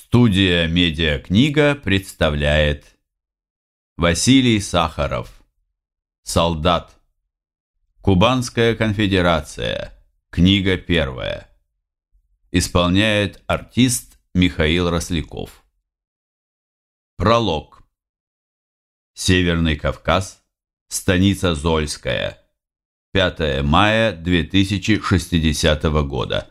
Студия «Медиакнига» представляет Василий Сахаров. Солдат. Кубанская конфедерация. Книга первая. Исполняет артист Михаил Росляков. Пролог. Северный Кавказ. Станица Зольская. 5 мая 2060 года.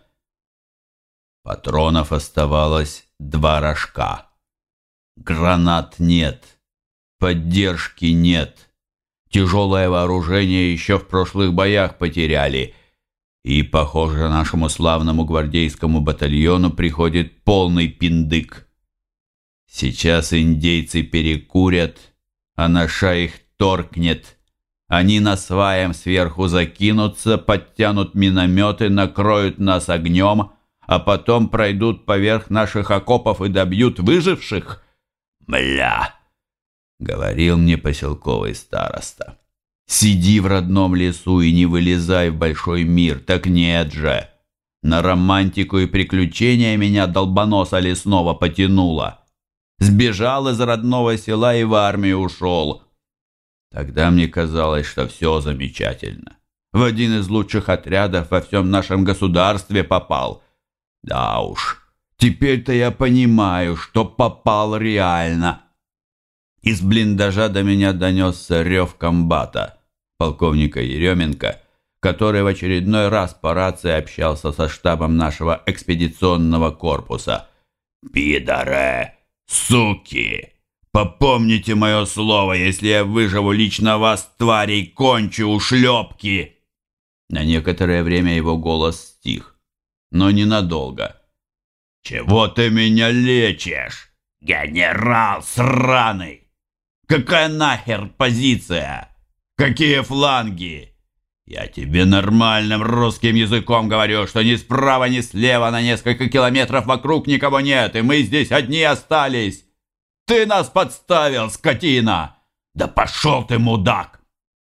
Патронов оставалось 2 рожка. Гранат нет. Поддержки нет. Тяжелое вооружение еще в прошлых боях потеряли. И, похоже, нашему славному гвардейскому батальону приходит полный пиндык. Сейчас индейцы перекурят, а наша их торкнет. Они на сваям сверху закинутся, подтянут минометы, накроют нас огнем, а потом пройдут поверх наших окопов и добьют выживших? Мля! — говорил мне поселковый староста. Сиди в родном лесу и не вылезай в большой мир, так нет же. На романтику и приключения меня долбоноса лесного потянуло. Сбежал из родного села и в армию ушел. Тогда мне казалось, что все замечательно. В один из лучших отрядов во всем нашем государстве попал. Да уж, теперь-то я понимаю, что попал реально. Из блиндажа до меня донесся рев комбата, полковника Еременко, который в очередной раз по рации общался со штабом нашего экспедиционного корпуса. «Пидоры! Суки! Попомните мое слово, если я выживу, лично вас, тварей, кончу, ушлепки!» На некоторое время его голос стих, но ненадолго. «Чего ты меня лечишь, генерал сраный? Какая нахер позиция? Какие фланги? Я тебе нормальным русским языком говорю, что ни справа, ни слева на несколько километров вокруг никого нет, и мы здесь одни остались. Ты нас подставил, скотина! Да пошел ты, мудак!»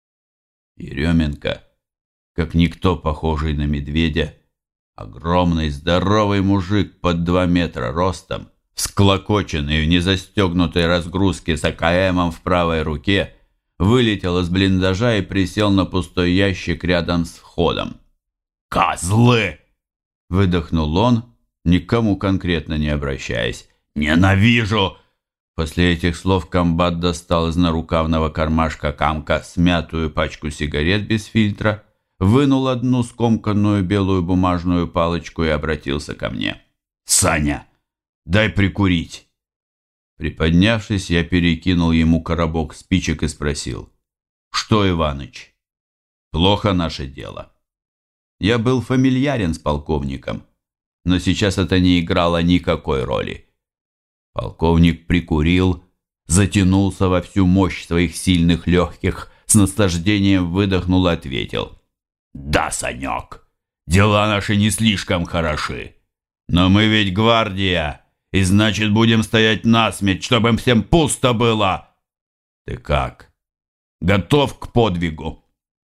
Еременко, как никто похожий на медведя, огромный здоровый мужик под 2 метра ростом, всклокоченный в незастегнутой разгрузке с АКМом в правой руке, вылетел из блиндажа и присел на пустой ящик рядом с входом. «Козлы!» — выдохнул он, никому конкретно не обращаясь. «Ненавижу!» После этих слов комбат достал из нарукавного кармашка камка смятую пачку сигарет без фильтра, вынул одну скомканную белую бумажную палочку и обратился ко мне. «Саня, дай прикурить!» Приподнявшись, я перекинул ему коробок спичек и спросил: «Что, Иваныч, плохо наше дело?» Я был фамильярен с полковником, но сейчас это не играло никакой роли. Полковник прикурил, затянулся во всю мощь своих сильных легких, с наслаждением выдохнул и ответил: «Да, Санек, дела наши не слишком хороши, но мы ведь гвардия, и значит будем стоять насмерть, чтобы всем пусто было. Ты как, готов к подвигу?»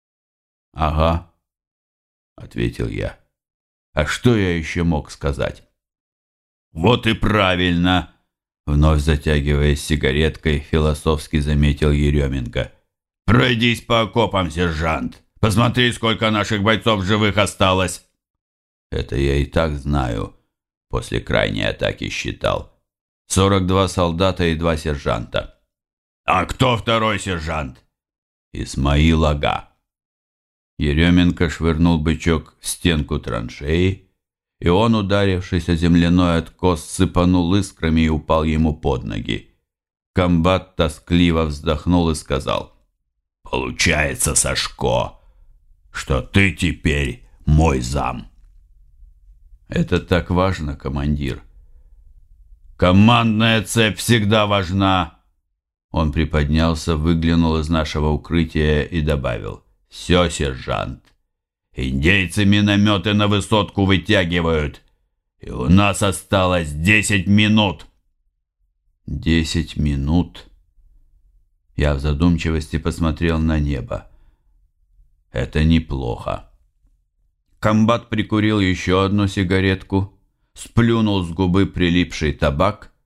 «Ага», — ответил я. А что я еще мог сказать? «Вот и правильно», — вновь затягиваясь сигареткой, философски заметил Еременко. «Пройдись по окопам, сержант. Посмотри, сколько наших бойцов живых осталось». Это я и так знаю. После крайней атаки считал. 42 солдата и 2 сержанта. «А кто второй сержант?» «Исмаил Ага». Еременко швырнул бычок в стенку траншеи, и он, ударившись о земляной откос, сыпанул искрами и упал ему под ноги. Комбат тоскливо вздохнул и сказал: «Получается, Сашко, что ты теперь мой зам». «Это так важно, командир». «Командная цепь всегда важна». Он приподнялся, выглянул из нашего укрытия и добавил: «Все, сержант, индейцы минометы на высотку вытягивают, и у нас осталось 10 минут». 10 минут? Я в задумчивости посмотрел на небо. Это неплохо. Комбат прикурил еще одну сигаретку, сплюнул с губы прилипший табак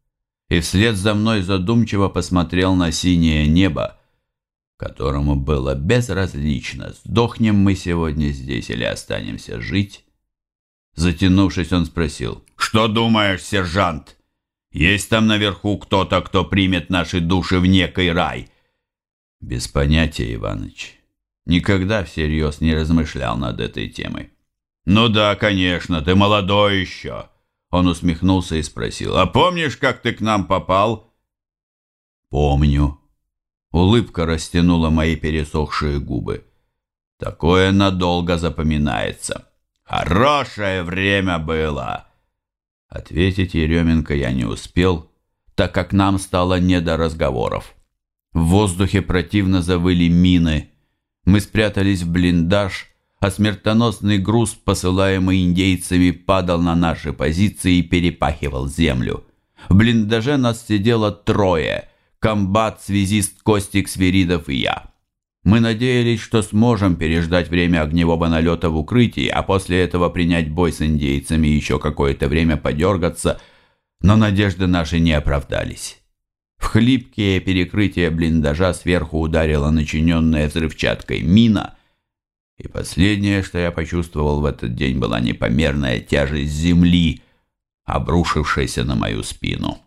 и вслед за мной задумчиво посмотрел на синее небо, которому было безразлично, сдохнем мы сегодня здесь или останемся жить. Затянувшись, он спросил: «Что думаешь, сержант? Есть там наверху кто-то, кто примет наши души в некий рай?» «Без понятия, Иваныч. Никогда всерьез не размышлял над этой темой». «Ну да, конечно, ты молодой еще». Он усмехнулся и спросил: «А помнишь, как ты к нам попал?» «Помню». Улыбка растянула мои пересохшие губы. «Такое надолго запоминается. Хорошее время было!» Ответить Еременко я не успел, так как нам стало не до разговоров. В воздухе противно завыли мины. Мы спрятались в блиндаж, а смертоносный груз, посылаемый индейцами, падал на наши позиции и перепахивал землю. В блиндаже нас сидело трое: комбат, связист Костик Свиридов и я. Мы надеялись, что сможем переждать время огневого налета в укрытии, а после этого принять бой с индейцами и еще какое-то время подергаться, но надежды наши не оправдались. В хлипкие перекрытия блиндажа сверху ударила начиненная взрывчаткой мина, и последнее, что я почувствовал в этот день, была непомерная тяжесть земли, обрушившаяся на мою спину.